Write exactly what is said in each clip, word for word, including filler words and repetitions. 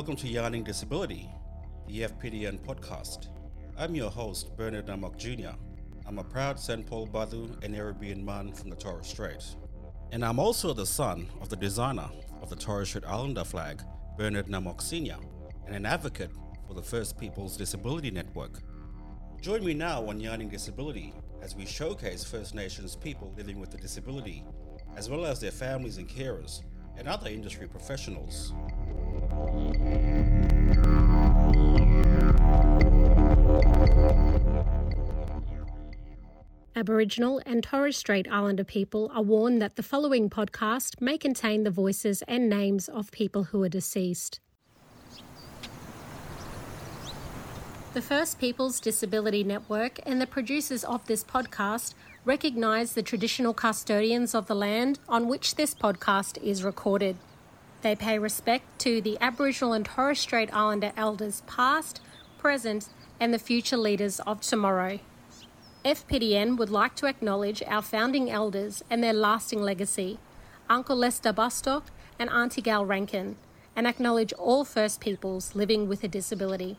welcome to Yarning Disability, the F P D N podcast. I'm your host, Bernard Namok Junior I'm a proud Saint Paul Badu and Caribbean man from the Torres Strait. And I'm also the son of the designer of the Torres Strait Islander flag, Bernard Namok Senior, and an advocate for the First Peoples Disability Network. Join me now on Yarning Disability as we showcase First Nations people living with a disability, as well as their families and carers, and other industry professionals. Aboriginal and Torres Strait Islander people are warned that the following podcast may contain the voices and names of people who are deceased. The First Peoples Disability Network and the producers of this podcast recognise the traditional custodians of the land on which this podcast is recorded. They pay respect to the Aboriginal and Torres Strait Islander elders past, present and the future leaders of tomorrow. F P D N would like to acknowledge our founding elders and their lasting legacy, Uncle Lester Bustock and Auntie Gal Rankin, and acknowledge all First Peoples living with a disability.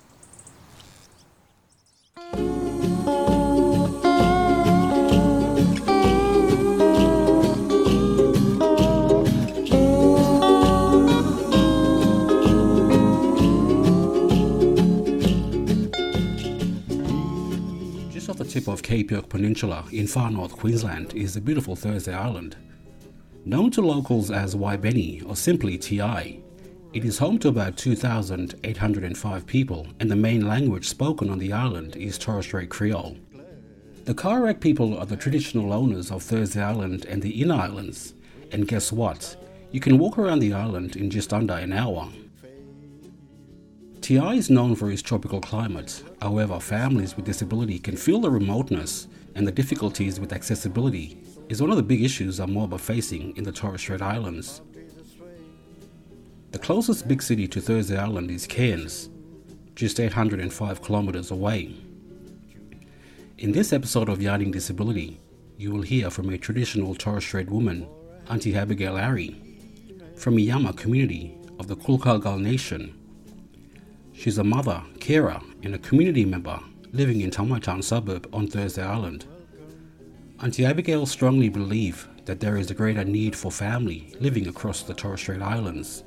Off the tip of Cape York Peninsula in far north Queensland is the beautiful Thursday Island. Known to locals as Waibeni or simply T I, it is home to about two thousand eight hundred five people, and the main language spoken on the island is Torres Strait Creole. The Kararak people are the traditional owners of Thursday Island and the Inner Islands, and guess what? You can walk around the island in just under an hour. T I is known for its tropical climate. However, families with disability can feel the remoteness, and the difficulties with accessibility is one of the big issues our mob are facing in the Torres Strait Islands. The closest big city to Thursday Island is Cairns, just eight hundred five kilometres away. In this episode of Yarning Disability, you will hear from a traditional Torres Strait woman, Auntie Abigail Ari, from a Yama community of the Kulkalgal Nation. She's a mother, carer, and a community member living in Tamaitan suburb on Thursday Island. Auntie Abigail strongly believes that there is a greater need for family living across the Torres Strait Islands.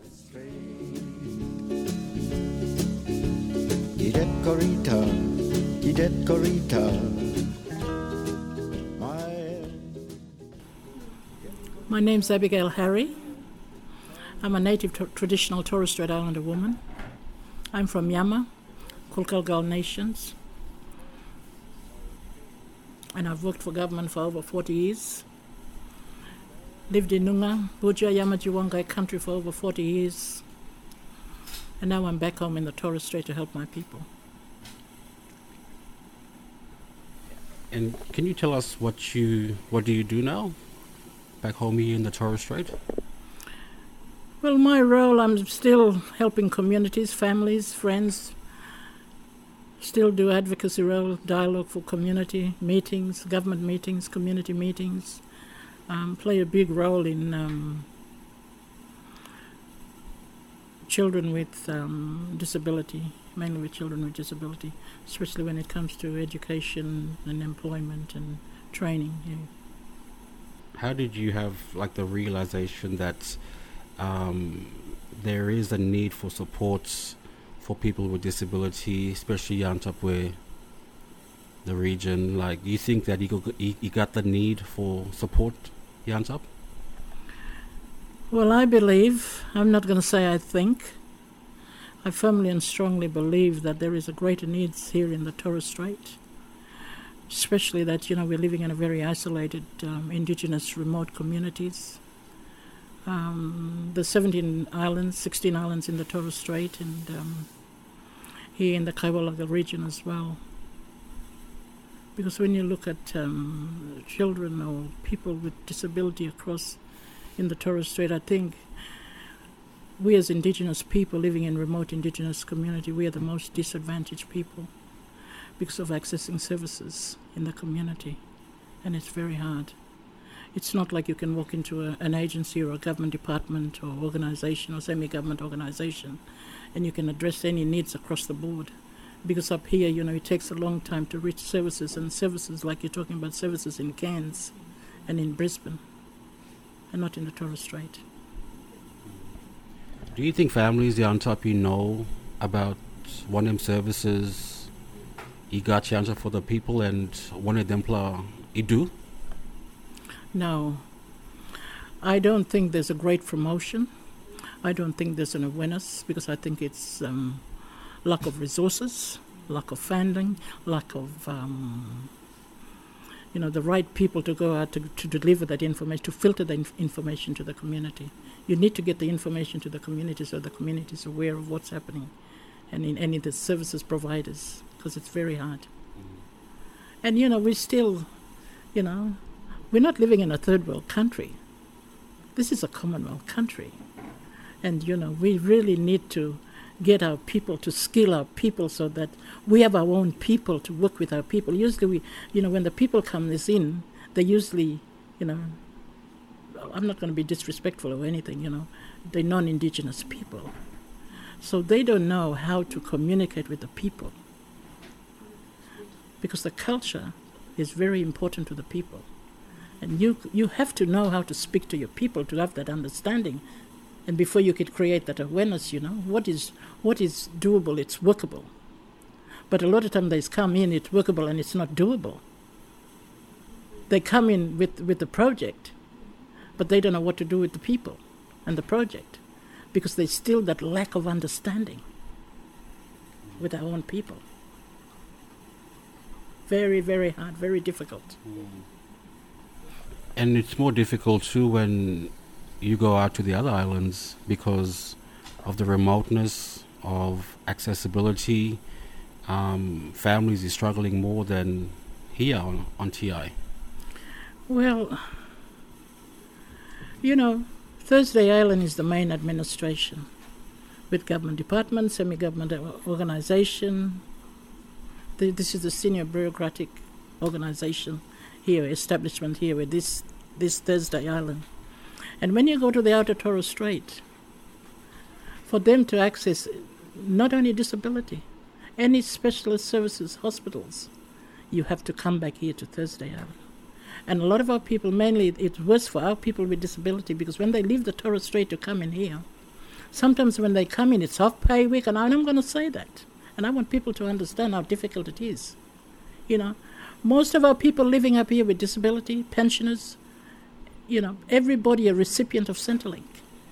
My name's Abigail Harry. I'm a native to- traditional Torres Strait Islander woman. I'm from Yama, Kulkalgal Nations, and I've worked for government for over forty years. Lived in Nunga, Buja, Yamajiwangai country for over forty years, and now I'm back home in the Torres Strait to help my people. And can you tell us what you what do you do now, back home here in the Torres Strait? Well, my role, I'm still helping communities, families, friends, still do advocacy role, dialogue for community meetings, government meetings, community meetings, um, play a big role in um, children with um, disability, mainly with children with disability, especially when it comes to education and employment and training. Yeah. How did you have like the realization that Um, there is a need for support for people with disability, especially Yantapwe, the region? Like, do you think that you got, you got the need for support, Yantap? Well, I believe, I'm not going to say I think, I firmly and strongly believe that there is a greater need here in the Torres Strait, especially that, you know, we're living in a very isolated, um, indigenous, remote communities. Um, the seventeen islands, sixteen islands in the Torres Strait, and um, here in the Kaiwalaga region as well. Because when you look at um, children or people with disability across in the Torres Strait, I think we as indigenous people living in remote indigenous community, we are the most disadvantaged people because of accessing services in the community, and it's very hard. It's not like you can walk into a, an agency or a government department or organization or semi-government organization and you can address any needs across the board. Because up here, you know, it takes a long time to reach services, and services like you're talking about services in Cairns and in Brisbane and not in the Torres Strait. Do you think families there on top you know about one of them services you got chance for the people and one of them pla you do? No. I don't think there's a great promotion. I don't think there's an awareness because I think it's um, lack of resources, lack of funding, lack of um, you know, the right people to go out to, to deliver that information, to filter the inf- information to the community. You need to get the information to the community so the community is aware of what's happening and in any of the services providers, because it's very hard. Mm-hmm. And, you know, we still, you know, we're not living in a third world country. This is a Commonwealth country. And, you know, we really need to get our people, to skill our people so that we have our own people to work with our people. Usually, we, you know, when the people come this in, they usually, you know, I'm not going to be disrespectful or anything, you know, they're non-Indigenous people. So they don't know how to communicate with the people. Because the culture is very important to the people. And you you have to know how to speak to your people to have that understanding. And before you could create that awareness, you know, what is what is doable, it's workable. But a lot of times they come in, it's workable and it's not doable. They come in with, with the project, but they don't know what to do with the people and the project because there's still that lack of understanding with our own people. Very, very hard, very difficult. And it's more difficult too when you go out to the other islands because of the remoteness, of accessibility. Um, families are struggling more than here on, on T I. Well, you know, Thursday Island is the main administration with government departments, semi-government organization. The, this is the senior bureaucratic organization here, establishment here with this, this Thursday Island. And when you go to the Outer Torres Strait, for them to access not only disability, any specialist services, hospitals, you have to come back here to Thursday Island. And a lot of our people, mainly it's worse for our people with disability because when they leave the Torres Strait to come in here, sometimes when they come in, it's half-pay week, and I'm going to say that. And I want people to understand how difficult it is. You know, most of our people living up here with disability, pensioners, you know, everybody a recipient of Centrelink.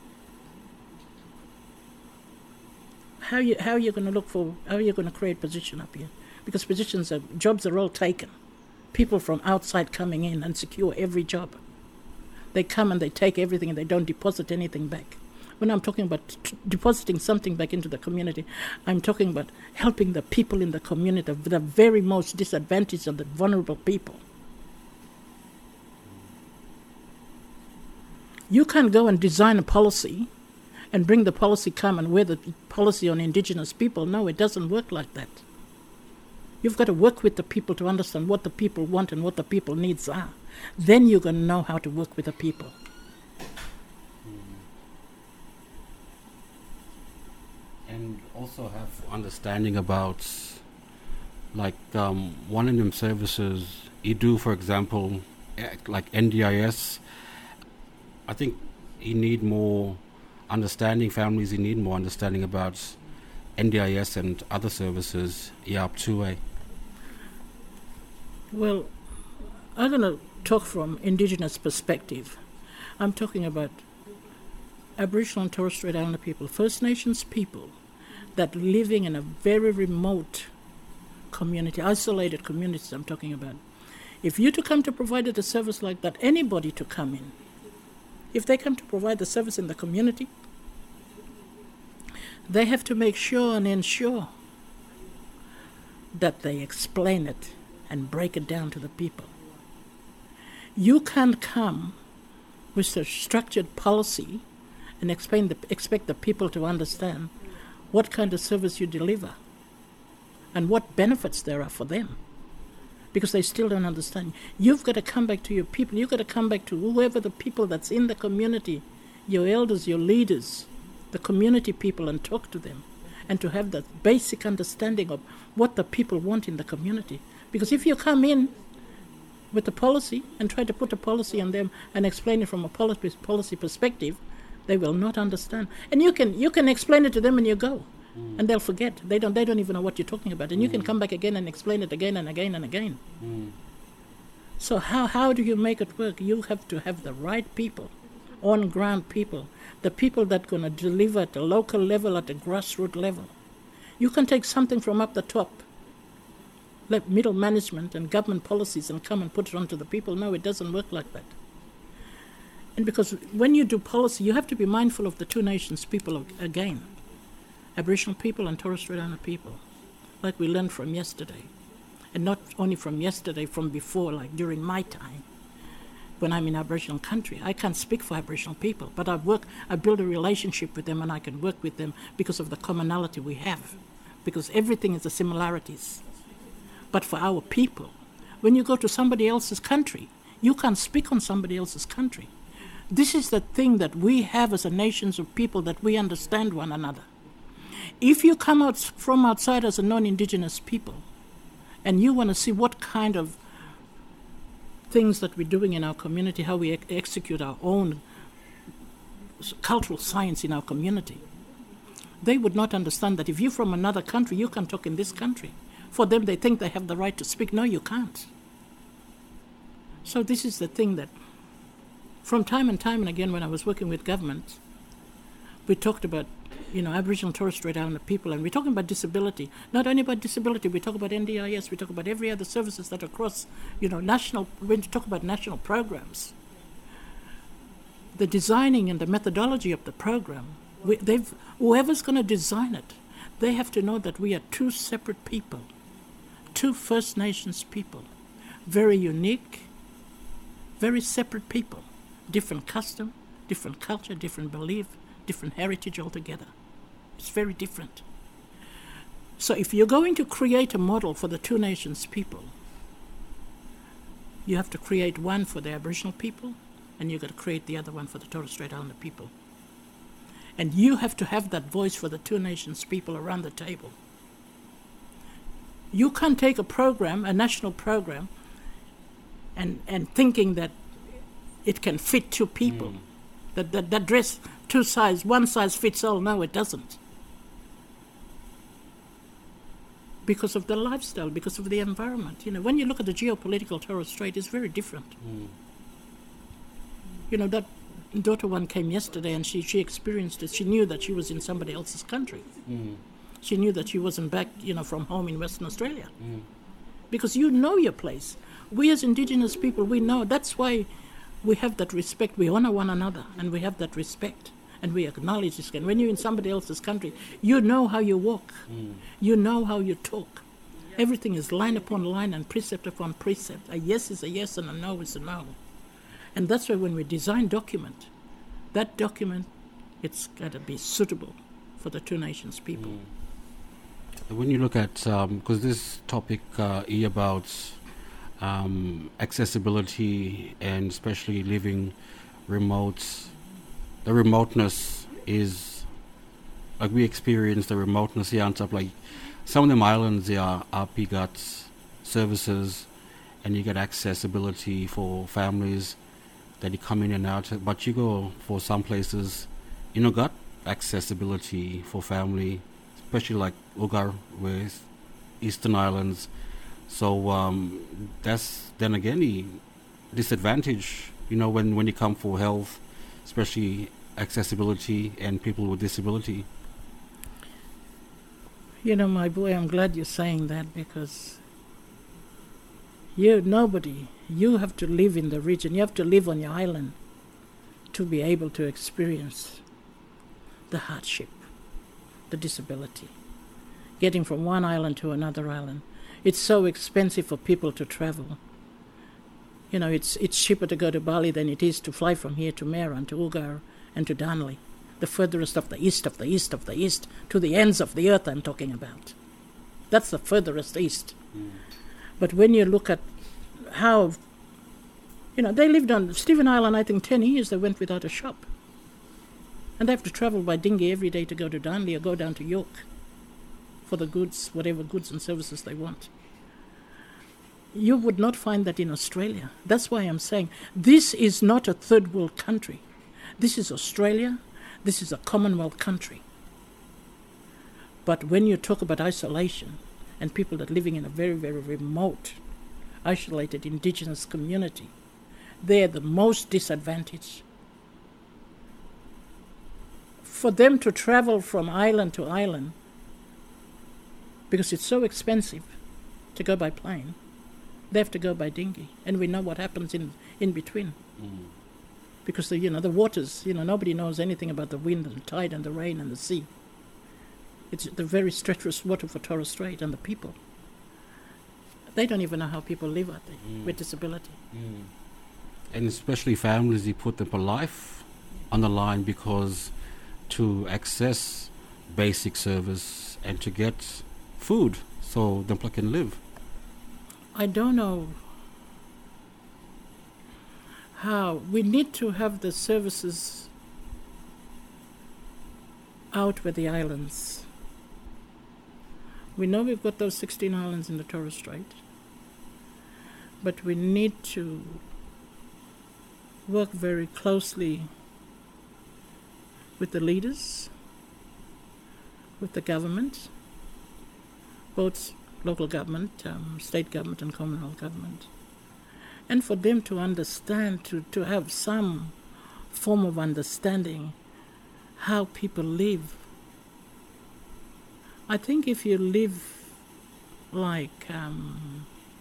How you how are you going to look for? How are you going to create position up here? Because positions are jobs are all taken. People from outside coming in and secure every job. They come and they take everything and they don't deposit anything back. When I'm talking about t- depositing something back into the community, I'm talking about helping the people in the community, the very most disadvantaged and the vulnerable people. You can't go and design a policy and bring the policy come and wear the policy on Indigenous people. No, it doesn't work like that. You've got to work with the people to understand what the people want and what the people needs are. Then you're going to know how to work with the people. And also have understanding about, like, um, one of them services you do, for example, like N D I S. I think you need more understanding, families you need more understanding about N D I S and other services, yeah, up to a. Well, I'm going to talk from Indigenous perspective. I'm talking about Aboriginal and Torres Strait Islander people, First Nations people that living in a very remote community, isolated communities I'm talking about. If you to come to provide a service like that, anybody to come in, if they come to provide the service in the community, they have to make sure and ensure that they explain it and break it down to the people. You can't come with a structured policy and explain the, expect the people to understand what kind of service you deliver and what benefits there are for them. because they still don't understand. You've got to come back to your people. You've got to come back to whoever the people that's in the community, your elders, your leaders, the community people, and talk to them, and to have that basic understanding of what the people want in the community. Because if you come in with the policy and try to put a policy on them and explain it from a policy policy perspective, they will not understand. And you can you can explain it to them and you go, mm. and they'll forget. They don't they don't even know what you're talking about. And mm. you can come back again and explain it again and again and again. Mm. So how how do you make it work? You have to have the right people, on ground people, the people that are going to deliver at the local level, at the grassroots level. You can take something from up the top, like middle management and government policies, and come and put it onto the people. No, it doesn't work like that. And because when you do policy, you have to be mindful of the two nations people again, Aboriginal people and Torres Strait Islander people, like we learned from yesterday. And not only from yesterday, from before, like during my time, when I'm in Aboriginal country. I can't speak for Aboriginal people, but I work, I build a relationship with them, and I can work with them because of the commonality we have, because everything is the similarities. But for our people, when you go to somebody else's country, you can't speak on somebody else's country. This is the thing that we have as a nation of people, that we understand one another. If you come out from outside as a non-Indigenous people, and you want to see what kind of things that we're doing in our community, how we ex- execute our own cultural science in our community, they would not understand that if you're from another country, you can talk in this country. For them, they think they have the right to speak. No, you can't. So this is the thing that, from time and time and again, when I was working with government, we talked about, you know, Aboriginal Torres Strait Islander people, and we're talking about disability. Not only about disability, we talk about N D I S, we talk about every other services that are across, you know, national, when you talk about national programs. The designing and the methodology of the program, we, they've, whoever's going to design it, they have to know that we are two separate people, two First Nations people, very unique, very separate people, different custom, different culture, different belief, different heritage altogether. It's very different. So if you're going to create a model for the two nations people, you have to create one for the Aboriginal people, and you've got to create the other one for the Torres Strait Islander people. And you have to have that voice for the two nations people around the table. You can't take a program, a national program, and, and thinking that it can fit two people. Mm. That, that that dress, two size, one size fits all. No, it doesn't. Because of the lifestyle, because of the environment. You know, when you look at the geopolitical Torres Strait, it's very different. Mm. You know, that daughter one came yesterday, and she, she experienced it. She knew that she was in somebody else's country. Mm. She knew that she wasn't back, you know, from home in Western Australia. Mm. Because you know your place. We as Indigenous people, we know. That's why we have that respect. We honor one another, and we have that respect, and we acknowledge this. And when you're in somebody else's country, you know how you walk. Mm. You know how you talk. Everything is line upon line and precept upon precept. A yes is a yes and a no is a no. And that's why when we design document, that document, it's got to be suitable for the two nations people. Mm. When you look at, because um, this topic uh, is about um, accessibility, and especially living remote, the remoteness is, like we experience the remoteness here on top, like some of them islands, there are R P got services, and you get accessibility for families that you come in and out, but you go for some places, you know, got accessibility for family, especially like Ugar with Eastern Islands. So um, that's then again the disadvantage, you know, when, when you come for health, especially accessibility and people with disability. You know, my boy, I'm glad you're saying that, because you, nobody, you have to live in the region, you have to live on your island to be able to experience the hardship, the disability, getting from one island to another island. It's so expensive for people to travel. You know, it's it's cheaper to go to Bali than it is to fly from here to Meran, to Ugar, and to Darnley, the furthest of the east of the east of the east, to the ends of the earth I'm talking about. That's the furthest east. Mm. But when you look at how, you know, they lived on Stephen Island, I think ten years they went without a shop. And they have to travel by dinghy every day to go to Darnley or go down to York for the goods, whatever goods and services they want. You would not find that in Australia. That's why I'm saying this is not a third world country. This is Australia. This is a Commonwealth country. But when you talk about isolation and people that are living in a very, very remote, isolated indigenous community, they're the most disadvantaged. For them to travel from island to island, because it's so expensive to go by plane, they have to go by dinghy. And we know what happens in, in between. Mm. Because, the, you know, the waters, you know, nobody knows anything about the wind and the tide and the rain and the sea. It's the very treacherous water for Torres Strait and the people. They don't even know how people live out there mm. with disability. Mm. And especially families, you put their life on the line because to access basic service and to get food so the people can live. I don't know how. We need to have the services out with the islands. We know we've got those sixteen islands in the Torres Strait, but we need to work very closely with the leaders, with the government, both local government, um, state government and Commonwealth government, and for them to understand, to, to have some form of understanding how people live. I think if you live like, um,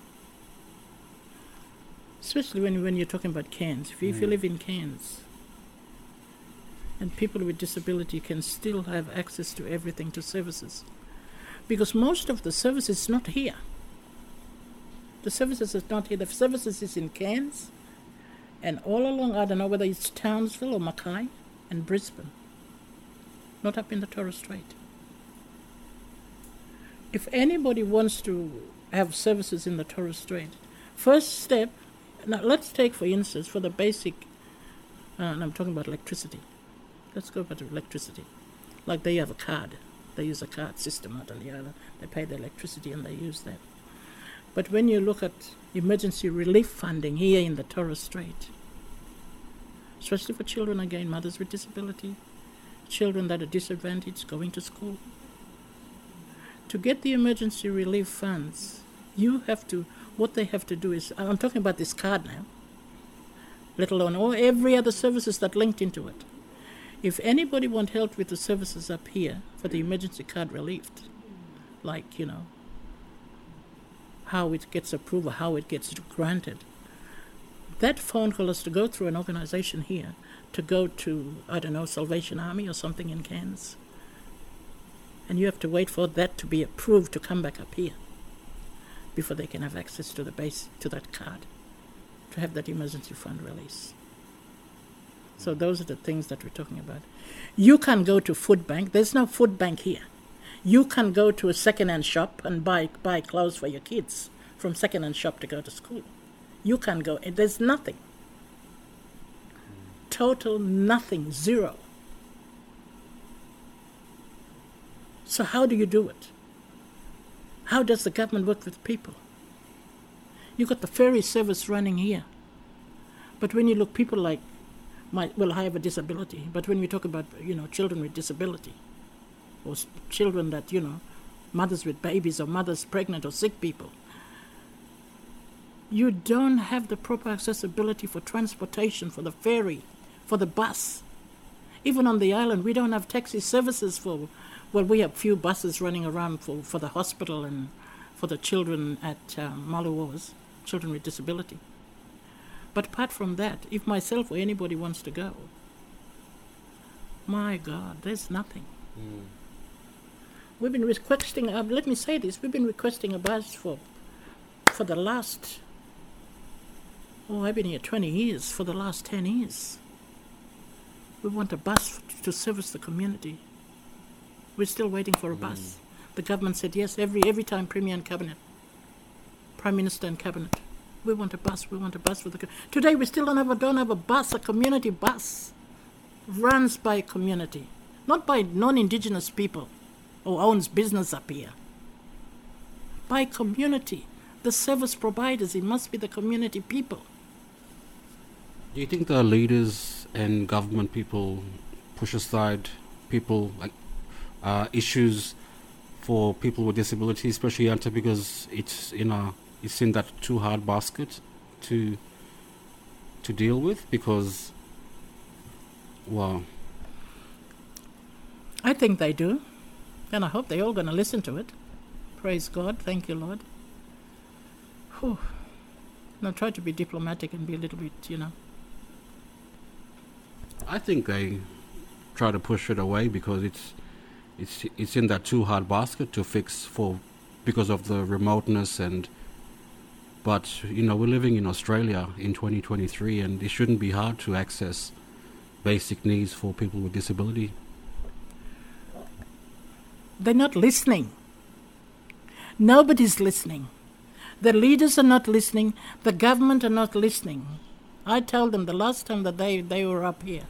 especially when, when you're talking about Cairns, if you, mm. if you live in Cairns, and people with disability can still have access to everything, to services. Because most of the services is not here. The services is not here. The services is in Cairns and all along, I don't know whether it's Townsville or Mackay and Brisbane. Not up in the Torres Strait. If anybody wants to have services in the Torres Strait, first step, now let's take for instance for the basic, uh, and I'm talking about electricity. Let's go back to electricity. Like they have a card. They use a card system out on the island. They pay the electricity and they use that. But when you look at emergency relief funding here in the Torres Strait, especially for children, again, mothers with disability, children that are disadvantaged going to school, to get the emergency relief funds, you have to, what they have to do is, I'm talking about this card now, let alone all every other services that linked into it. If anybody want help with the services up here for the emergency card relief, like, you know, how it gets approved or how it gets granted, that phone call has to go through an organization here to go to, I don't know, Salvation Army or something in Cairns. And you have to wait for that to be approved to come back up here before they can have access to the base, to that card, to have that emergency fund release. So those are the things that we're talking about. You can go to food bank. There's no food bank here. You can go to a second-hand shop and buy buy clothes for your kids from second-hand shop to go to school. You can go, and there's nothing. Total nothing, zero. So how do you do it? How does the government work with people? You've got the ferry service running here. But when you look, people like, might, well, I have a disability, but when we talk about, you know, children with disability, or s- children that, you know, mothers with babies or mothers pregnant or sick people, you don't have the proper accessibility for transportation, for the ferry, for the bus. Even on the island, we don't have taxi services for, well, we have few buses running around for, for the hospital and for the children at um, Maluwas, children with disability. But apart from that, if myself or anybody wants to go, my God, there's nothing. Mm. We've been requesting, uh, let me say this, we've been requesting a bus for, for the last, oh, I've been here twenty years, for the last ten years. We want a bus to service the community. We're still waiting for a mm. bus. The government said yes every every time Premier and Cabinet Prime Minister and Cabinet. We want a bus, we want a bus for the... Co- Today we still don't have, a, don't have a bus, a community bus. Runs by a community. Not by non-Indigenous people who owns business up here. By community. The service providers, it must be the community people. Do you think the leaders and government people push aside people, like uh, issues for people with disabilities, especially Anta, because it's in a it's in that too hard basket to to deal with? Because, well, I think they do, and I hope they're all going to listen to it. Praise God. Thank you, Lord. Whew. Now try to be diplomatic and be a little bit, you know. I think they try to push it away because it's it's it's in that too hard basket to fix for because of the remoteness. And but you know, we're living in Australia in twenty twenty-three, and it shouldn't be hard to access basic needs for people with disability. They're not listening. Nobody's listening. The leaders are not listening. The government are not listening. I told them the last time that they, they were up here.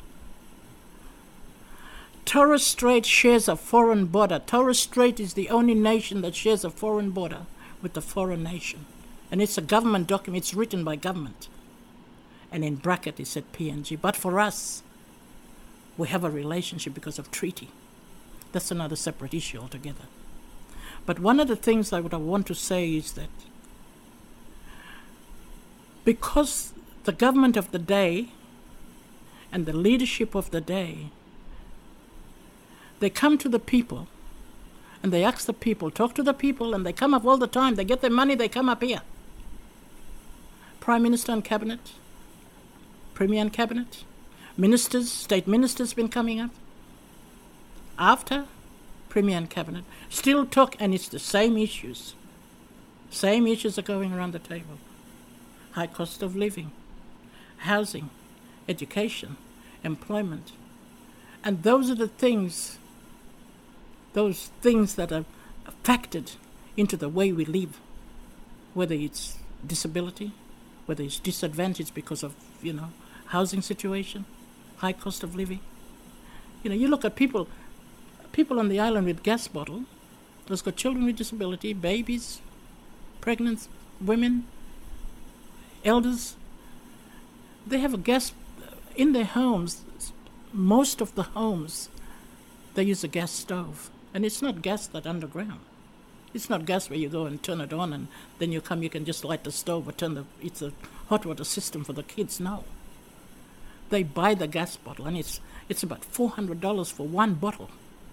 Torres Strait shares a foreign border. Torres Strait is the only nation that shares a foreign border with a foreign nation. And it's a government document. It's written by government. And in bracket it said P N G. But for us, we have a relationship because of treaty. That's another separate issue altogether. But one of the things I would want to say is that because the government of the day and the leadership of the day, they come to the people and they ask the people, talk to the people, and they come up all the time. They get their money, they come up here. Prime Minister and Cabinet, Premier and Cabinet, ministers, state ministers been coming up. After Premier and Cabinet, still talk, and it's the same issues. Same issues are going around the table. High cost of living, housing, education, employment. And those are the things, those things that are factored into the way we live, whether it's disability, whether it's disadvantage because of, you know, housing situation, high cost of living. You know, you look at people, people on the island with gas bottle, there's got children with disability, babies, pregnant women, elders. They have a gas in their homes. Most of the homes, they use a gas stove. And it's not gas that underground. It's not gas where you go and turn it on and then you come, you can just light the stove or turn the, it's a hot water system for the kids. No. They buy the gas bottle and it's it's about four hundred dollars for one bottle.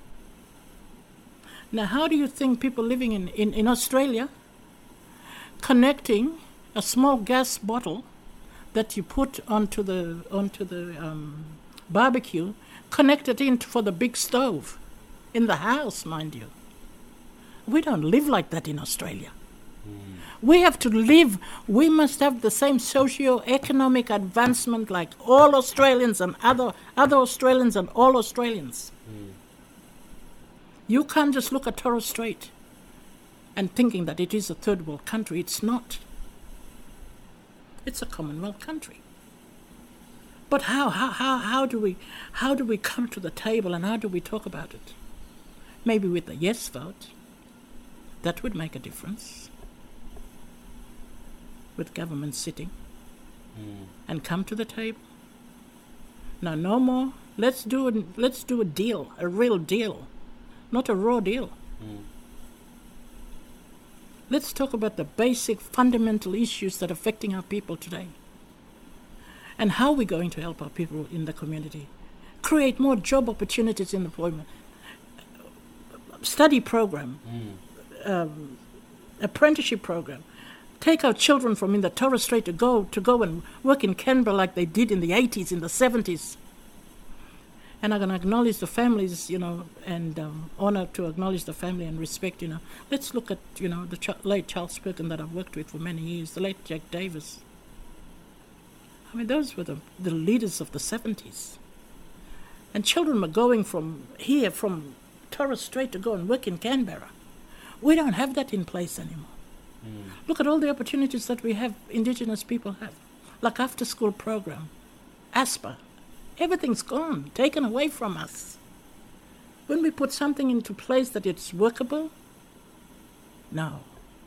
Now, how do you think people living in, in, in Australia connecting a small gas bottle that you put onto the onto the um, barbecue, connect it in for the big stove in the house, mind you? We don't live like that in Australia. Mm. We have to live, we must have the same socio-economic advancement like all Australians and other, other Australians and all Australians. Mm. You can't just look at Torres Strait and thinking that it is a third world country. It's not. It's a Commonwealth country. But how, how, how, how do we, how do we come to the table and how do we talk about it? Maybe with the yes vote. That would make a difference. With government sitting mm. and come to the table. Now, no more. Let's do a, let's do a deal, a real deal, not a raw deal. Mm. Let's talk about the basic fundamental issues that are affecting our people today. And how we're going to help our people in the community. Create more job opportunities in employment. Study program. Mm. Um, apprenticeship program. Take our children from in the Torres Strait to go to go and work in Canberra like they did in the eighties, in the seventies. And I'm going to acknowledge the families, you know, and um, honour to acknowledge the family and respect, you know. Let's look at, you know, the ch- late Charles Perkin that I've worked with for many years, the late Jack Davis. I mean, those were the, the leaders of the seventies. And children were going from here, from Torres Strait to go and work in Canberra. We don't have that in place anymore. Mm. Look at all the opportunities that we have, Indigenous people have, like after-school program, ASPA. Everything's gone, taken away from us. When we put something into place that it's workable, no,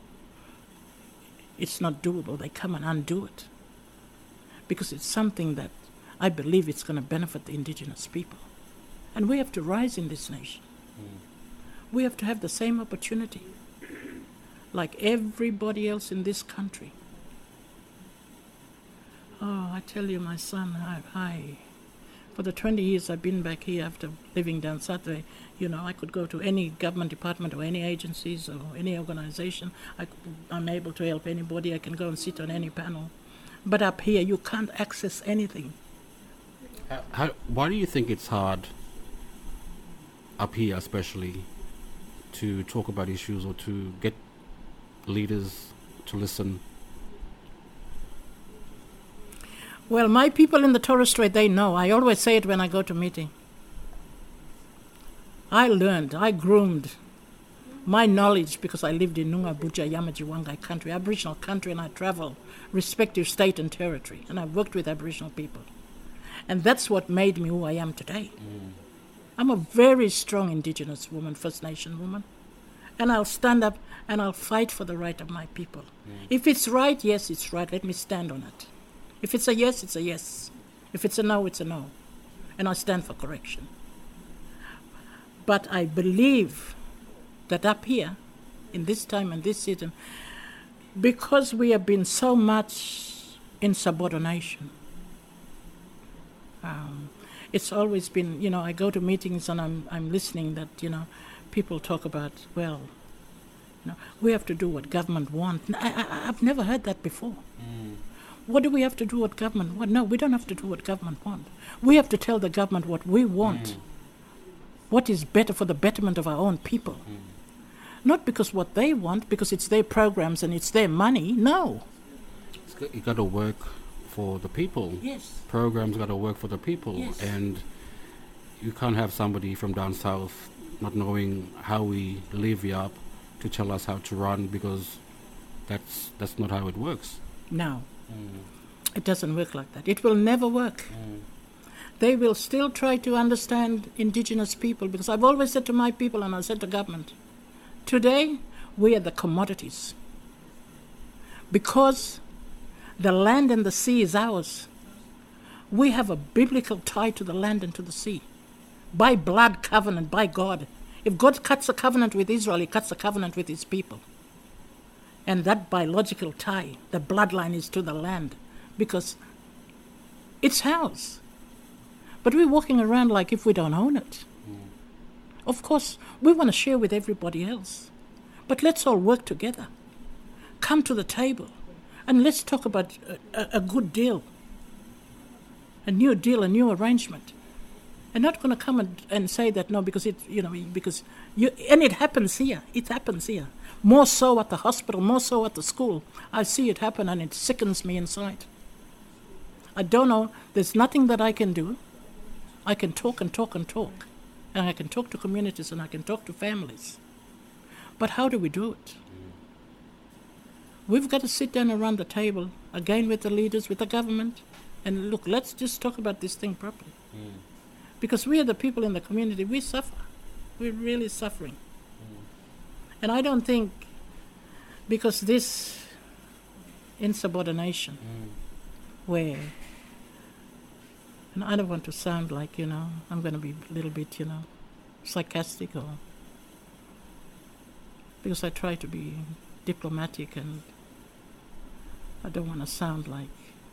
it's not doable. They come and undo it because it's something that I believe it's going to benefit the Indigenous people. And we have to rise in this nation. Mm. We have to have the same opportunity like everybody else in this country. Oh, I tell you, my son, I, I for the twenty years I've been back here after living down south, I, you know, I could go to any government department or any agencies or any organization. I could, I'm able to help anybody. I can go and sit on any panel. But up here, you can't access anything. How, how, why do you think it's hard, up here especially, to talk about issues or to get leaders to listen? Well, my people in the Torres Strait, they know. I always say it when I go to meeting. I learned, I groomed my knowledge because I lived in Noongar Boodja Yamaji country, Aboriginal country, and I travel respective state and territory, and I've worked with Aboriginal people. And that's what made me who I am today. Mm. I'm a very strong Indigenous woman, First Nation woman, and I'll stand up and I'll fight for the right of my people. Mm. If it's right, yes, it's right. Let me stand on it. If it's a yes, it's a yes. If it's a no, it's a no. And I stand for correction. But I believe that up here, in this time and this season, because we have been so much in subordination, um, it's always been, you know, I go to meetings and I'm I'm listening that, you know, people talk about, well, you know, we have to do what government wants. I, I, I've never heard that before. Mm. What do we have to do what government wants? No, we don't have to do what government wants. We have to tell the government what we want, Mm. what is better for the betterment of our own people. Mm. Not because what they want, because it's their programs and it's their money. No. It's got, you got to work for the people. Yes. Programs got to work for the people. Yes. And you can't have somebody from down south not knowing how we live here up to tell us how to run, because that's that's not how it works. No. Mm. It doesn't work like that. It will never work. Mm. They will still try to understand Indigenous people, because I've always said to my people, and I said to government, today we are the commodities. Because the land and the sea is ours, we have a biblical tie to the land and to the sea. By blood covenant, by God. If God cuts a covenant with Israel, he cuts a covenant with his people. And that biological tie, the bloodline, is to the land, because it's ours. But we're walking around like if we don't own it. Mm. Of course, we want to share with everybody else. But let's all work together. Come to the table and let's talk about a, a, a good deal, a new deal, a new arrangement. And not going to come and, and say that, no, because it, you know, because you, and it happens here. It happens here. More so at the hospital, more so at the school. I see it happen and it sickens me inside. I don't know. There's nothing that I can do. I can talk and talk and talk. And I can talk to communities and I can talk to families. But how do we do it? We've got to sit down around the table, again with the leaders, with the government, and look, let's just talk about this thing properly. Mm. Because we are the people in the community, we suffer. We're really suffering. Mm. And I don't think, because this insubordination, Mm. where, and I don't want to sound like, you know, I'm going to be a little bit, you know, sarcastic, or because I try to be diplomatic and I don't want to sound like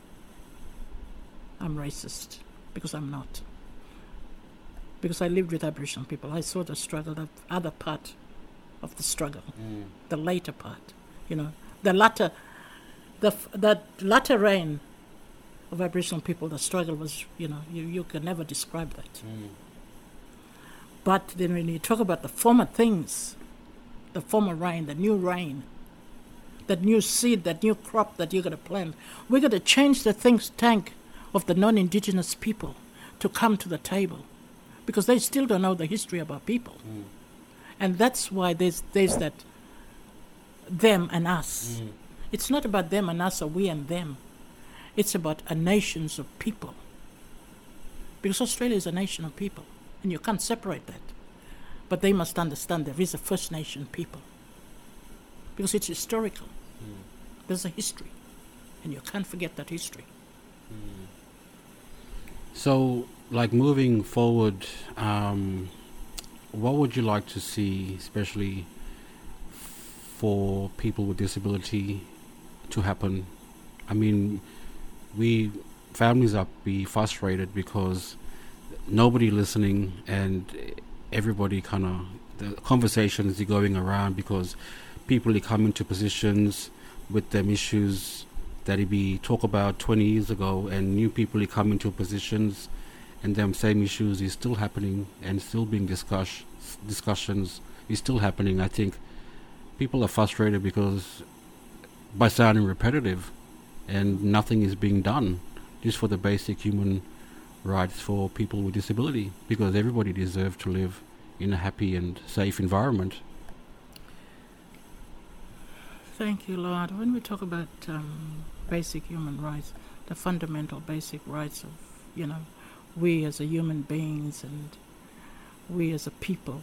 I'm racist, because I'm not. Because I lived with Aboriginal people. I saw the struggle, the other part of the struggle, Mm. the later part, you know, the latter, the f- that latter reign of Aboriginal people, the struggle was, you know, you, you can never describe that. Mm. But then when you talk about the former things, the former rain, the new rain, that new seed, that new crop that you're going to plant, we're going to change the think tank of the non-Indigenous people to come to the table, because they still don't know the history of our people. Mm. And that's why there's there's that them and us. Mm. It's not about them and us or we and them. It's about a nations of people. Because Australia is a nation of people, and you can't separate that. But they must understand there is a First Nation people. Because it's historical. Mm. There's a history, and you can't forget that history. Mm. So, like moving forward, um, what would you like to see, especially for people with disability, to happen? I mean, we families are be frustrated because nobody listening, and everybody kind of the conversations are going around because people are coming to positions with them issues that it be talk about twenty years ago, and new people are coming to positions and them same issues is still happening and still being discussed. Discussions is still happening. I think people are frustrated because by sounding repetitive and nothing is being done just for the basic human rights for people with disability, because everybody deserves to live in a happy and safe environment. Thank you, Lord. When we talk about um, basic human rights, the fundamental basic rights of, you know, we as a human beings and we as a people,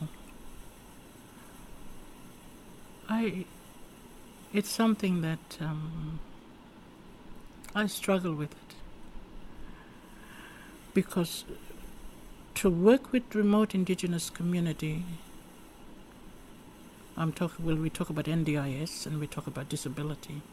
I, it's something that um, I struggle with it. Because to work with remote indigenous community, I'm talking, well, we talk about N D I S and we talk about disability.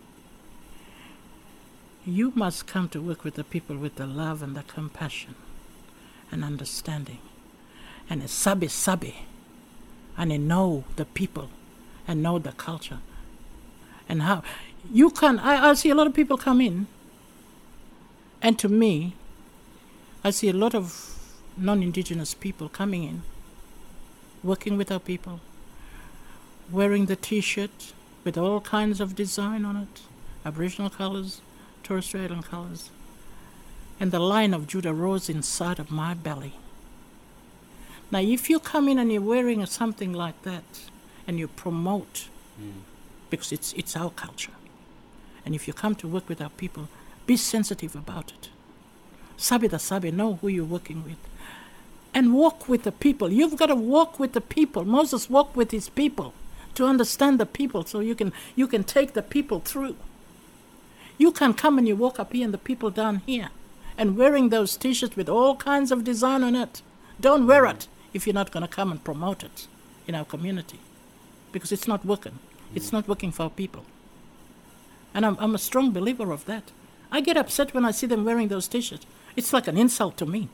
You must come to work with the people with the love and the compassion and understanding, and a sabi sabi, and a know the people and know the culture. And how you can, I, I see a lot of people come in, and to me, I see a lot of non-indigenous people coming in, working with our people, wearing the t-shirt with all kinds of design on it, Aboriginal colours, Torres Strait Island colours, and the Lion of Judah rose inside of my belly. Now, if you come in and you're wearing something like that, and you promote, mm. because it's it's our culture, and if you come to work with our people, be sensitive about it. Sabi da sabi, know who you're working with. And walk with the people. You've got to walk with the people. Moses walked with his people to understand the people, so you can you can take the people through. You can come and you walk up here and the people down here, and wearing those t-shirts with all kinds of design on it. Don't wear it if you're not going to come and promote it in our community, because it's not working. It's not working for our people. And I'm, I'm a strong believer of that. I get upset when I see them wearing those t-shirts. It's like an insult to me.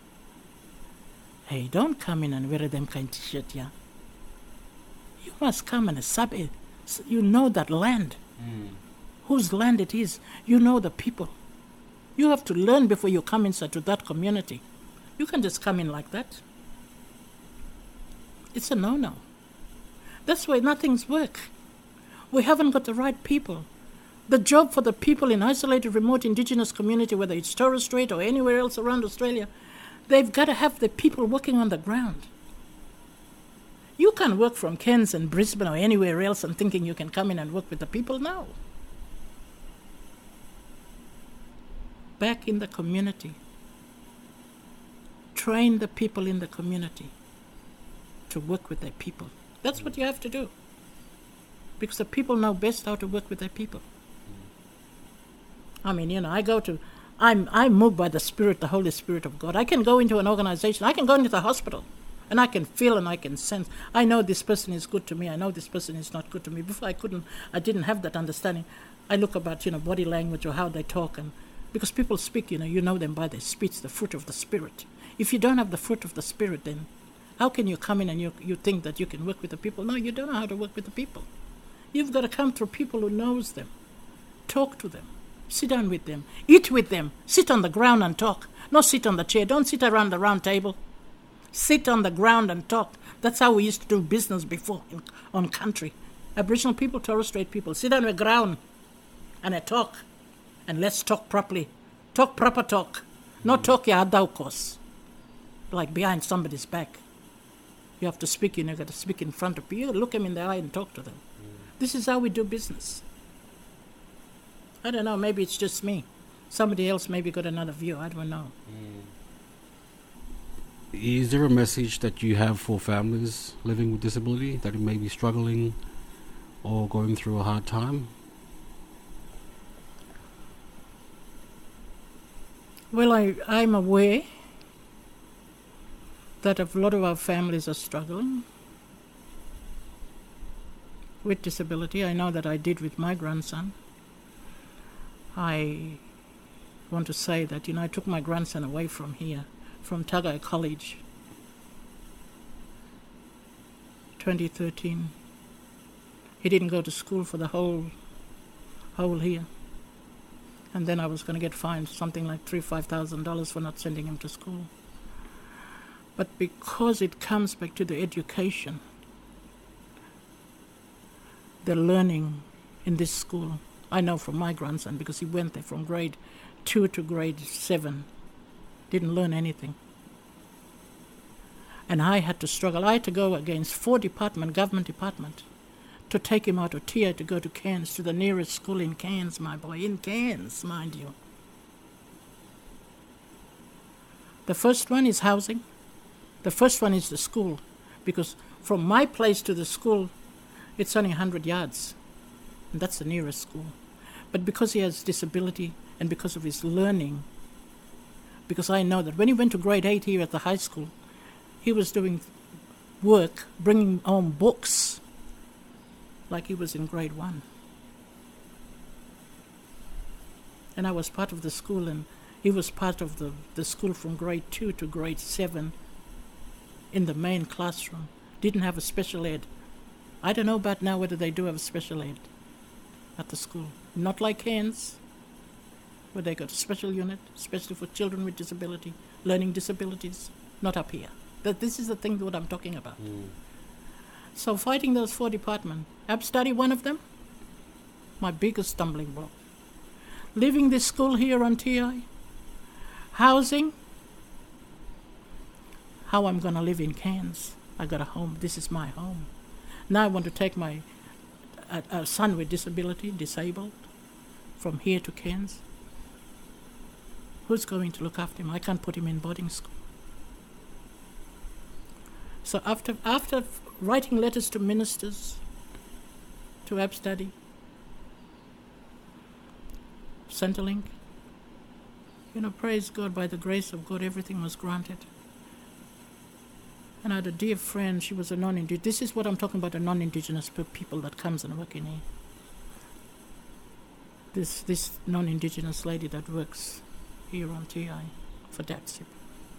Hey, don't come in and wear them kind of t-shirt, yeah? You must come and sub it. You know that land. Mm. Whose land it is. You know the people. You have to learn before you come inside to that community. You can just come in like that. It's a no-no. That's why nothing's work. We haven't got the right people. The job for the people in isolated, remote indigenous community, whether it's Torres Strait or anywhere else around Australia, they've got to have the people working on the ground. You can't work from Cairns and Brisbane or anywhere else and thinking you can come in and work with the people. No. Back in the community. Train the people in the community to work with their people. That's what you have to do. Because the people know best how to work with their people. I mean, you know, I go to, I'm I'm moved by the Spirit, the Holy Spirit of God. I can go into an organization, I can go into the hospital, and I can feel and I can sense. I know this person is good to me, I know this person is not good to me. Before I couldn't, I didn't have that understanding. I look about, you know, body language or how they talk, and because people speak, you know, you know them by their speech, the fruit of the Spirit. If you don't have the fruit of the Spirit, then how can you come in and you you think that you can work with the people? No, you don't know how to work with the people. You've got to come through people who knows them. Talk to them. Sit down with them. Eat with them. Sit on the ground and talk. Not sit on the chair. Don't sit around the round table. Sit on the ground and talk. That's how we used to do business before in, on country. Aboriginal people, Torres Strait people, sit on the ground and I talk. And let's talk properly. Talk proper talk. Not talk ya adau like behind somebody's back. You have to speak, you know, you got to speak in front of people. You got to look them in the eye and talk to them. This is how we do business. I don't know, maybe it's just me. Somebody else maybe got another view, I don't know. Mm. Is there a message that you have for families living with disability that may be struggling or going through a hard time? Well, I, I'm aware that a lot of our families are struggling with disability. I know that I did with my grandson. I want to say that, you know, I took my grandson away from here, from Tagai College, twenty thirteen. He didn't go to school for the whole whole year. And then I was going to get fined something like three, five thousand dollars for not sending him to school. But because it comes back to the education, the learning in this school, I know from my grandson because he went there from grade two to grade seven, didn't learn anything. And I had to struggle. I had to go against four department, government department, to take him out of T I to go to Cairns, to the nearest school in Cairns, my boy, in Cairns, mind you. The first one is housing. The first one is the school, because from my place to the school, it's only one hundred yards, and that's the nearest school. But because he has disability and because of his learning, because I know that when he went to grade eight here at the high school, he was doing work, bringing home books, like he was in grade one. And I was part of the school, and he was part of the, the school from grade two to grade seven in the main classroom. Didn't have a special ed. I don't know about now whether they do have a special ed at the school. Not like Cairns, where they got a special unit, especially for children with disability, learning disabilities. Not up here. That this is the thing what I'm talking about. Mm. So fighting those four departments, Ab study one of them, my biggest stumbling block. Leaving this school here on T I, housing, how I'm going to live in Cairns. I got a home. This is my home. Now I want to take my a, a son with disability, disabled, from here to Cairns. Who's going to look after him? I can't put him in boarding school. So after after writing letters to ministers, to Ab Study, Centrelink, you know, praise God, by the grace of God, everything was granted. And I had a dear friend, she was a non-Indigenous. This is what I'm talking about, a non-Indigenous people that comes and work in here. This this non-Indigenous lady that works here on T I for D A T S I P.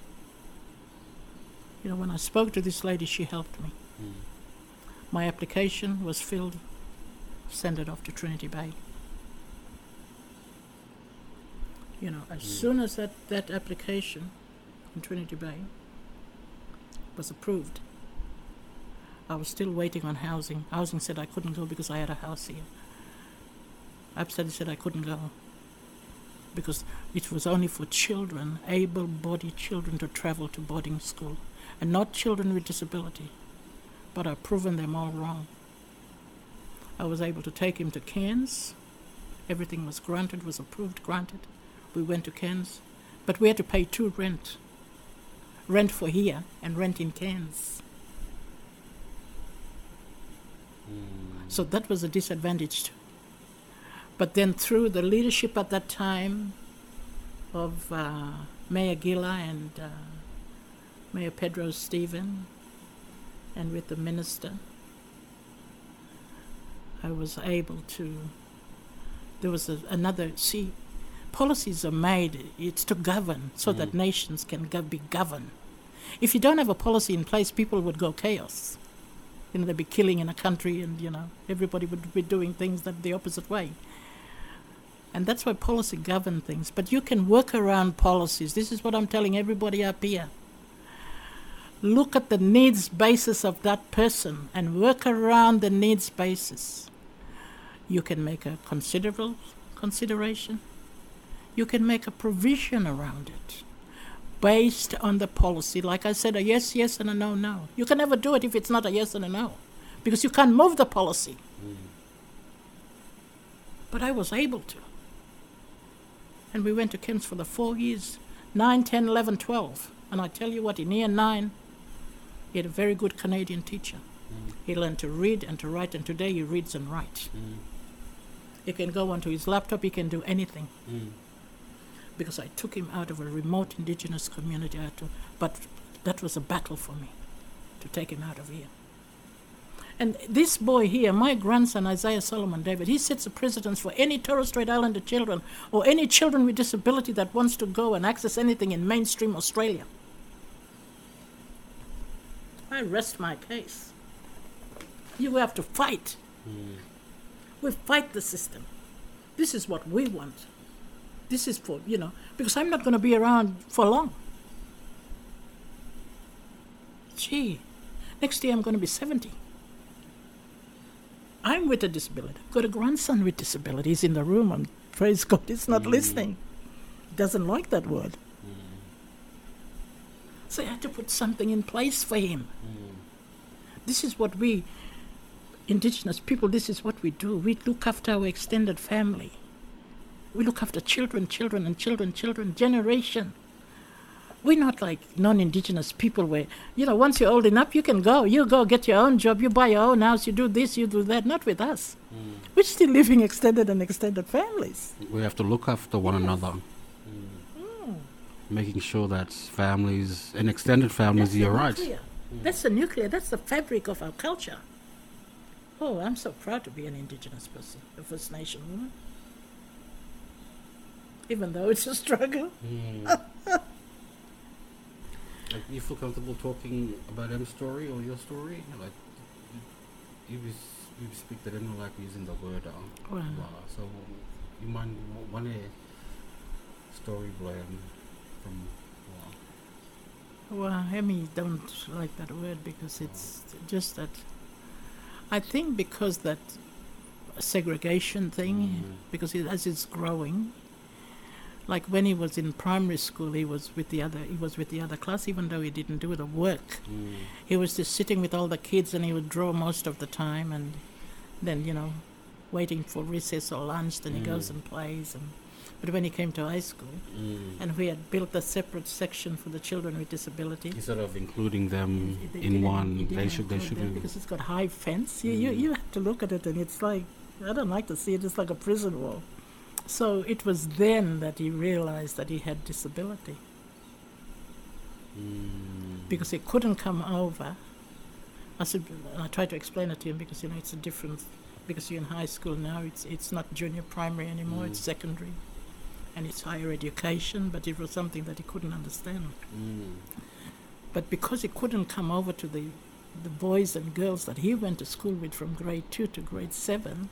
You know, when I spoke to this lady, she helped me. Mm. My application was filled, sent it off to Trinity Bay. You know, as mm. soon as that, that application in Trinity Bay was approved, I was still waiting on housing. Housing said I couldn't go because I had a house here. Ab Study said I couldn't go because it was only for children, able-bodied children, to travel to boarding school, and not children with disability. But I've proven them all wrong. I was able to take him to Cairns. Everything was granted, was approved, granted. We went to Cairns, but we had to pay two rent. Rent for here and rent in Cairns. Mm. So that was a disadvantage too. But then through the leadership at that time of uh, Mayor Gila and uh, Mayor Pedro Stephen, and with the minister, I was able to, there was a, another, see, policies are made, it's to govern, so mm. that nations can go- be governed. If you don't have a policy in place, people would go chaos. You know, they'd be killing in a country, and, you know, everybody would be doing things that the opposite way. And that's why policy govern things. But you can work around policies. This is what I'm telling everybody up here. Look at the needs basis of that person and work around the needs basis. You can make a considerable consideration. You can make a provision around it based on the policy. Like I said, a yes, yes, and a no, no. You can never do it if it's not a yes and a no, because you can't move the policy. Mm. But I was able to. And we went to Cairns for the four years, nine, ten, eleven, twelve. And I tell you what, in year nine, he had a very good Canadian teacher. Mm. He learned to read and to write, and today he reads and writes. Mm. He can go onto his laptop, he can do anything. Mm. Because I took him out of a remote indigenous community. I had to, but that was a battle for me, to take him out of here. And this boy here, my grandson, Isaiah Solomon David, he sets the precedence for any Torres Strait Islander children or any children with disability that wants to go and access anything in mainstream Australia. I rest my case. You have to fight. Mm. We fight the system. This is what we want. This is for, you know, because I'm not going to be around for long. Gee, next year I'm going to be seventy. I'm with a disability. I've got a grandson with disability. He's in the room, and praise God, he's not mm. listening. He doesn't like that word. Mm. So I had to put something in place for him. Mm. This is what we, Indigenous people, this is what we do. We look after our extended family. We look after children, children, and children, children, generation. We're not like non-Indigenous people where, you know, once you're old enough, you can go. You go get your own job, you buy your own house, you do this, you do that. Not with us. Mm. We're still living extended and extended families. We have to look after one yes. another. Mm. Mm. Making sure that families and extended families, that's you're right. Mm. That's the nuclear, that's the fabric of our culture. Oh, I'm so proud to be an Indigenous person, a First Nation woman. Even though it's a struggle. Mm. Like, you feel comfortable talking about M's story or your story? Like, you, you, you speak that in like using the word uh, wow. Wow. So, you mind one story blame from wow? Well, Emmy don't like that word because it's oh. just that. I think because that segregation thing, mm-hmm. because it, as it's growing. Like when he was in primary school, he was with the other. He was with the other class, even though he didn't do the work. Mm. He was just sitting with all the kids, and he would draw most of the time, and then you know, waiting for recess or lunch. Then mm. he goes and plays. And but when he came to high school, mm. and we had built a separate section for the children with disability, instead of including them he, he in one, they should they should do because it's got high fence. You, mm. you you have to look at it, and it's like I don't like to see it. It's like a prison wall. So it was then that he realized that he had disability. Mm. Because he couldn't come over. I said, and I tried to explain it to him because, you know, it's a different, because you're in high school now, it's it's not junior primary anymore, mm. it's secondary. And it's higher education, but it was something that he couldn't understand. Mm. But because he couldn't come over to the, the boys and girls that he went to school with from grade two to grade seven,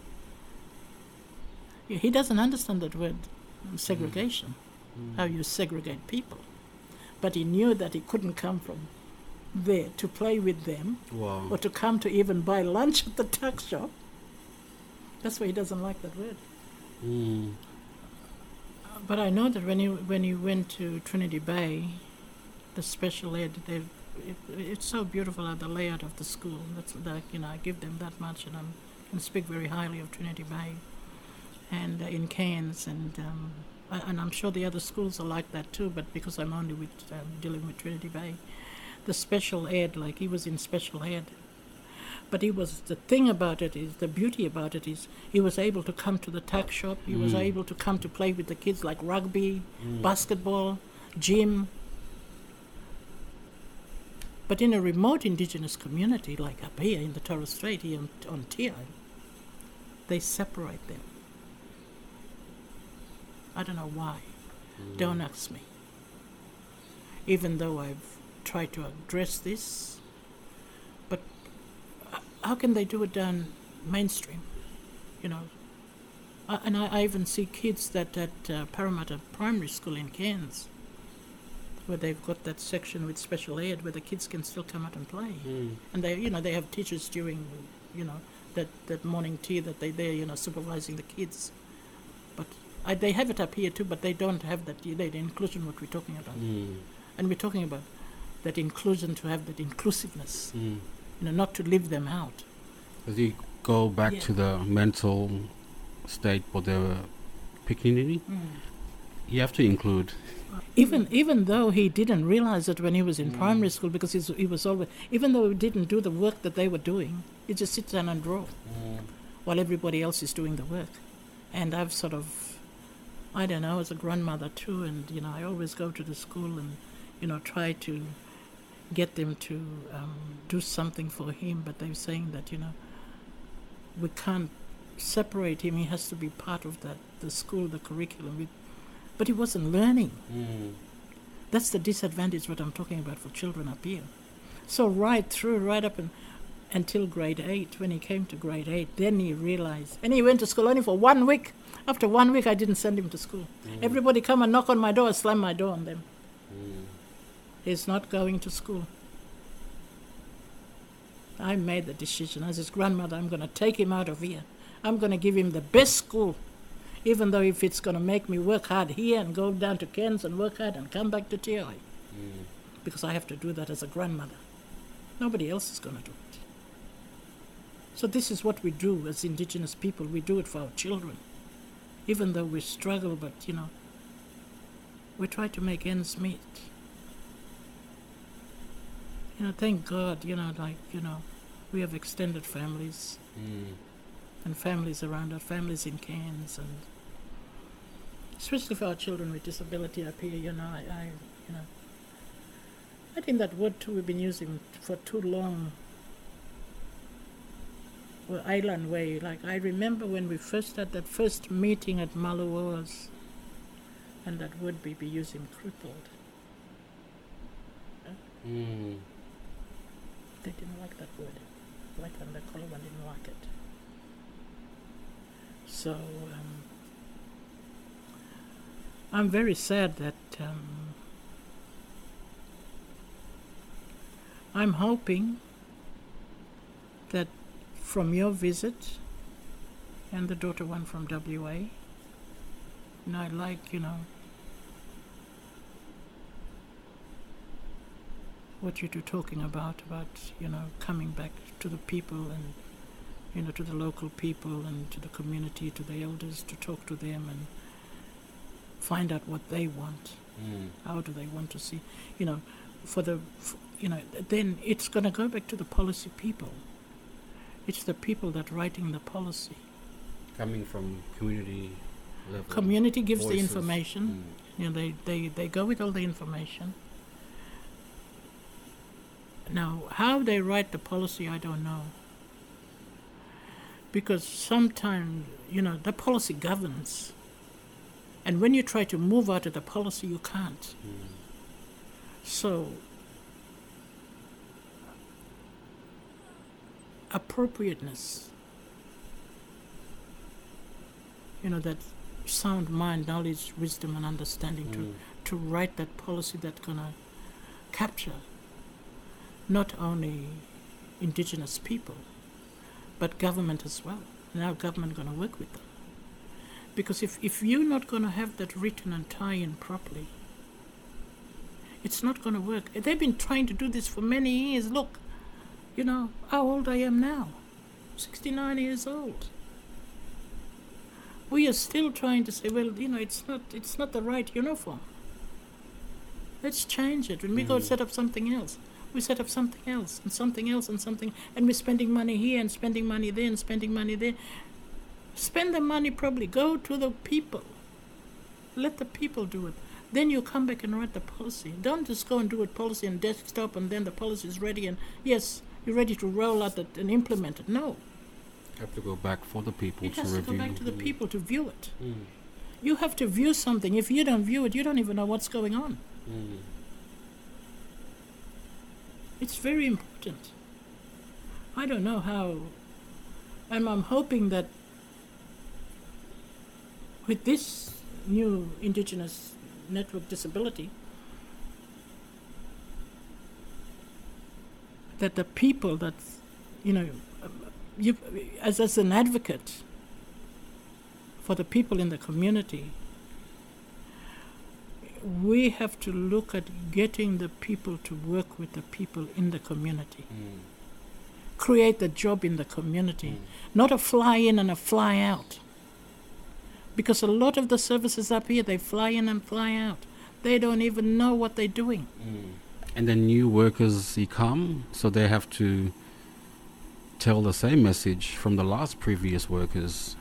he doesn't understand that word, segregation, mm. how you segregate people. But he knew that he couldn't come from there to play with them wow. or to come to even buy lunch at the tuck shop. That's why he doesn't like that word. Mm. But I know that when he, when he went to Trinity Bay, the special ed, they, it, it's so beautiful at the layout of the school. That's like, you know, I give them that much, and I can speak very highly of Trinity Bay. And uh, in Cairns, and um, I, and I'm sure the other schools are like that too, but because I'm only with um, dealing with Trinity Bay, the special ed, like he was in special ed, but he was, the thing about it is, the beauty about it is, he was able to come to the tuck shop, he mm. was able to come to play with the kids like rugby, mm. basketball, gym. But in a remote Indigenous community, like up here in the Torres Strait, here on, on T I, they separate them. I don't know why. Mm. Don't ask me. Even though I've tried to address this, but how can they do it down mainstream? You know, uh, and I, I even see kids that at uh, Parramatta Primary School in Cairns, where they've got that section with special ed, where the kids can still come out and play, mm. and they, you know, they have teachers during, you know, that that morning tea that they they're you know supervising the kids, but. I, they have it up here too, but they don't have that, the, the inclusion what we're talking about. Mm. And we're talking about that inclusion, to have that inclusiveness, mm. you know, not to leave them out. As you go back yeah. to the mental state for the picnicking, Mm. you have to include. Even even though he didn't realize it when he was in mm. primary school, because he's, he was always, even though he didn't do the work that they were doing, he just sits down and draw mm. while everybody else is doing the work. And I've sort of, I don't know, as a grandmother too, and you know, I always go to the school and, you know, try to get them to um, do something for him, but they're saying that, you know, we can't separate him. He has to be part of that, the school, the curriculum. We, but he wasn't learning. Mm. That's the disadvantage what I'm talking about for children up here. So right through, right up and, until grade eight, when he came to grade eight, then he realized. And he went to school only for one week. After one week, I didn't send him to school. Mm. Everybody come and knock on my door, slam my door on them. Mm. He's not going to school. I made the decision. As his grandmother, I'm going to take him out of here. I'm going to give him the best school, even though if it's going to make me work hard here and go down to Cairns and work hard and come back to T I. Mm. Because I have to do that as a grandmother. Nobody else is going to do it. So this is what we do as Indigenous people. We do it for our children. Even though we struggle, but, you know, we try to make ends meet. You know, thank God, you know, like, you know, we have extended families. Mm. And families around our families in Cairns, and especially for our children with disability up here, you know, I, I, you know, I think that word too we've been using for too long. Well, island way. Like I remember when we first had that first meeting at Maluo's, and that word we be using crippled. Yeah? Mm. They didn't like that word. Like and the Colowan didn't like it. So um, I'm very sad that um, I'm hoping that from your visit and the daughter one from W A, you know, I like, you know, what you're talking about, about, you know, coming back to the people and, you know, to the local people and to the community, to the elders, to talk to them and find out what they want. Mm. How do they want to see, you know, for the, for, you know, then it's going to go back to the policy people. It's the people that writing the policy. Coming from community level. Community gives voices. The information. Mm. You know, they, they, they go with all the information. Now, how they write the policy, I don't know. Because sometimes, you know, the policy governs. And when you try to move out of the policy, you can't. Mm. So, appropriateness, you know, that sound mind, knowledge, wisdom, and understanding mm. to, to write that policy that's going to capture not only Indigenous people, but government as well. Now government going to work with them. Because if, if you're not going to have that written and tie in properly, it's not going to work. They've been trying to do this for many years. Look, you know, how old I am now. sixty-nine years old. We are still trying to say, well, you know, it's not it's not the right uniform. Let's change it. When we mm. go set up something else, we set up something else and something else and something, and we're spending money here and spending money there and spending money there. Spend the money properly. Go to the people. Let the people do it. Then you come back and write the policy. Don't just go and do it policy and desktop and then the policy is ready and yes, you're ready to roll out it and implement it. No. You have to go back for the people it to has review. to go back to the mm. people to view it. Mm. You have to view something. If you don't view it, you don't even know what's going on. Mm. It's very important. I don't know how, and I'm hoping that with this new Indigenous network disability, that the people that, you know, you, as, as an advocate for the people in the community, we have to look at getting the people to work with the people in the community. Mm. Create the job in the community, mm. not a fly in and a fly out. Because a lot of the services up here, they fly in and fly out. They don't even know what they're doing. Mm. And then new workers he come, so they have to tell the same message from the last previous workers.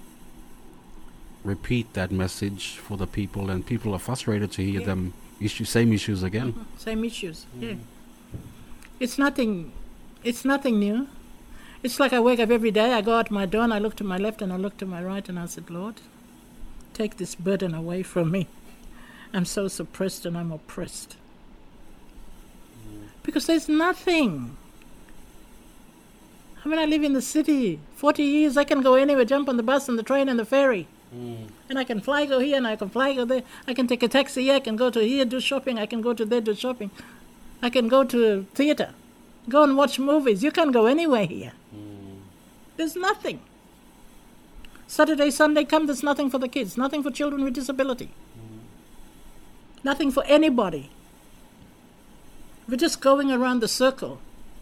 Repeat that message for the people, and people are frustrated to hear yeah. them issue same issues again. Mm-hmm. Same issues, mm. yeah. It's nothing, it's nothing new. It's like I wake up every day, I go out my door and I look to my left and I look to my right and I said, Lord, take this burden away from me. I'm so suppressed and I'm oppressed. Mm. Because there's nothing. I mean, I live in the city. forty years, I can go anywhere, jump on the bus and the train and the ferry. Mm. And I can fly go here and I can fly go there. I can take a taxi here, I can go to here, do shopping. I can go to there, do shopping. I can go to a theatre, go and watch movies. You can't go anywhere here. Mm. There's nothing. Saturday, Sunday come, there's nothing for the kids, nothing for children with disability. Mm. Nothing for anybody. We're just going around the circle.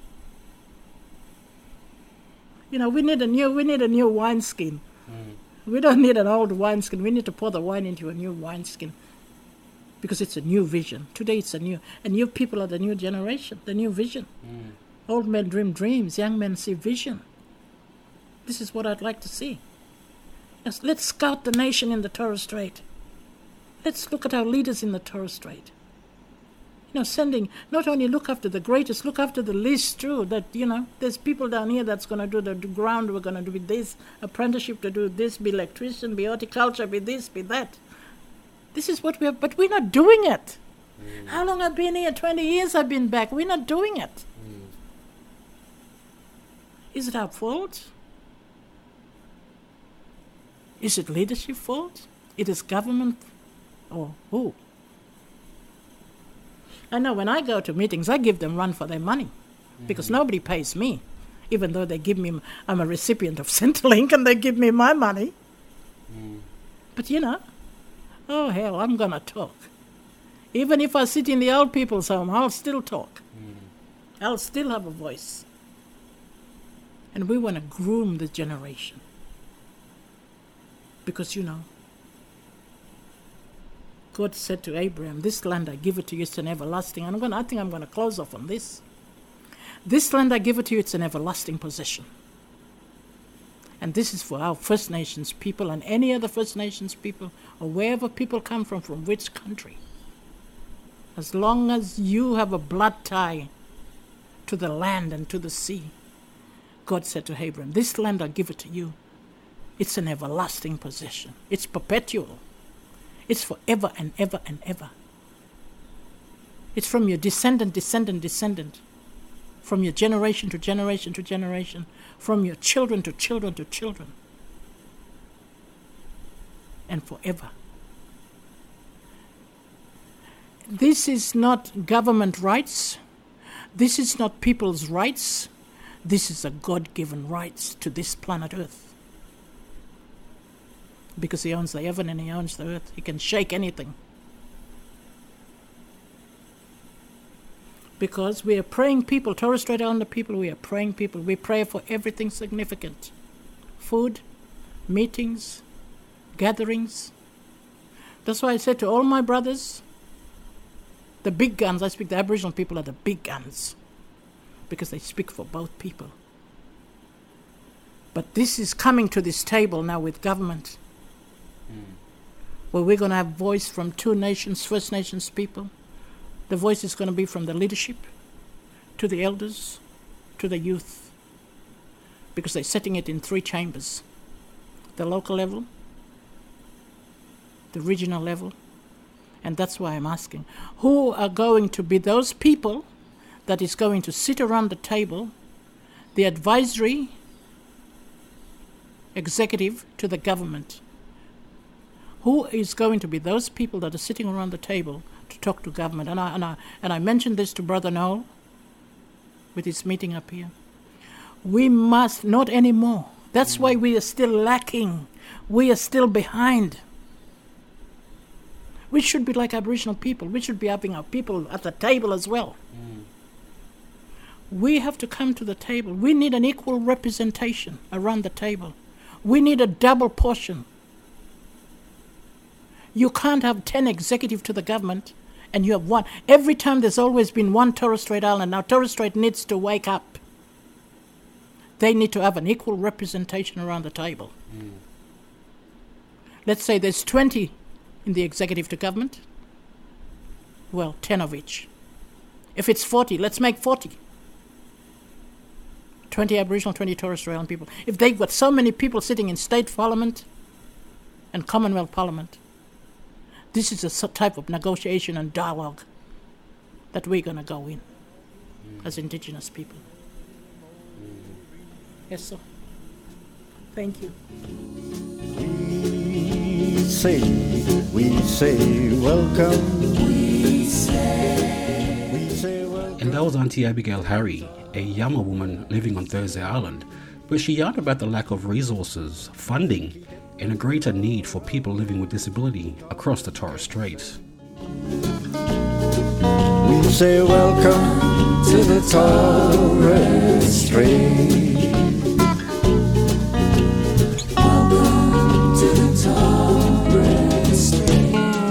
You know, we need a new, we need a new wineskin. Mm. We don't need an old wineskin. We need to pour the wine into a new wineskin. Because it's a new vision. Today it's a new, and new people are the new generation, the new vision. Mm. Old men dream dreams, young men see vision. This is what I'd like to see. Yes, let's scout the nation in the Torres Strait. Let's look at our leaders in the Torres Strait. You know, sending, not only look after the greatest, look after the least too. That, you know, there's people down here that's going to do the ground, we're going to do this, apprenticeship to do this, be electrician, be horticulture, be this, be that. This is what we have, but we're not doing it. Mm. How long I've been here? twenty years I've been back. We're not doing it. Mm. Is it our fault? Is it leadership fault? It is government or who? I know when I go to meetings, I give them run for their money mm-hmm. because nobody pays me, even though they give me, I'm a recipient of Centrelink and they give me my money. Mm. But you know, oh hell, I'm going to talk. Even if I sit in the old people's home, I'll still talk. Mm. I'll still have a voice. And we want to groom the generation. Because, you know, God said to Abraham, this land I give it to you, it's an everlasting. And I'm going to, I think I'm going to close off on this. This land I give it to you, it's an everlasting possession. And this is for our First Nations people and any other First Nations people or wherever people come from, from which country. As long as you have a blood tie to the land and to the sea, God said to Abraham, this land I give it to you. It's an everlasting possession. It's perpetual. It's forever and ever and ever. It's from your descendant, descendant, descendant. From your generation to generation to generation. From your children to children to children. And forever. This is not government rights. This is not people's rights. This is a God-given rights to this planet Earth. Because he owns the heaven and he owns the earth. He can shake anything. Because we are praying people, Torres Strait Islander people, we are praying people. We pray for everything significant. Food, meetings, gatherings. That's why I said to all my brothers, the big guns, I speak the Aboriginal people are the big guns. Because they speak for both people. But this is coming to this table now with government. Where we're going to have voice from two nations, First Nations people. The voice is going to be from the leadership, to the elders, to the youth. Because they're setting it in three chambers. The local level, the regional level, and that's why I'm asking. Who are going to be those people that is going to sit around the table, the advisory executive to the government? Who is going to be those people that are sitting around the table to talk to government? And I, and I, and I mentioned this to Brother Noel with his meeting up here. We must, not anymore. That's why we are still lacking. We are still behind. We should be like Aboriginal people. We should be having our people at the table as well. Mm. We have to come to the table. We need an equal representation around the table. We need a double portion. You can't have ten executive to the government and you have one. Every time there's always been one Torres Strait Island. Now Torres Strait needs to wake up. They need to have an equal representation around the table. Mm. Let's say there's twenty in the executive to government. Well, ten of each. If it's forty, let's make forty. twenty Aboriginal, twenty Torres Strait Island people. If they've got so many people sitting in state parliament and Commonwealth Parliament, this is a type of negotiation and dialogue that we're going to go in mm. as Indigenous people. Mm. Yes, sir. Thank you. We say, we say welcome. We say, we say welcome. And that was Auntie Abigail Harry, a Yama woman living on Thursday Island, where she yarned about the lack of resources, funding, and a greater need for people living with disability across the Torres Strait. We say welcome to the Torres Strait. Welcome to the Torres Strait.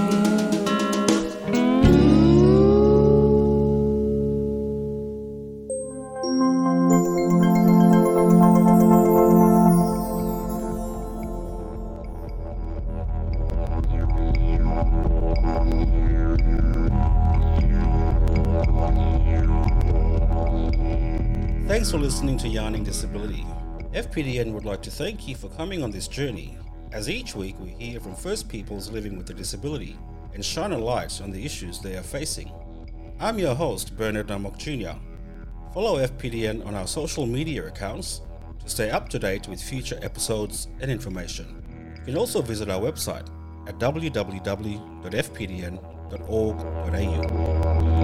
Thanks for listening to Yarning Disability. F P D N would like to thank you for coming on this journey, as each week we hear from First Peoples living with a disability and shine a light on the issues they are facing. I'm your host, Bernard Namok Junior Follow F P D N on our social media accounts to stay up to date with future episodes and information. You can also visit our website at w w w dot f p d n dot org dot a u.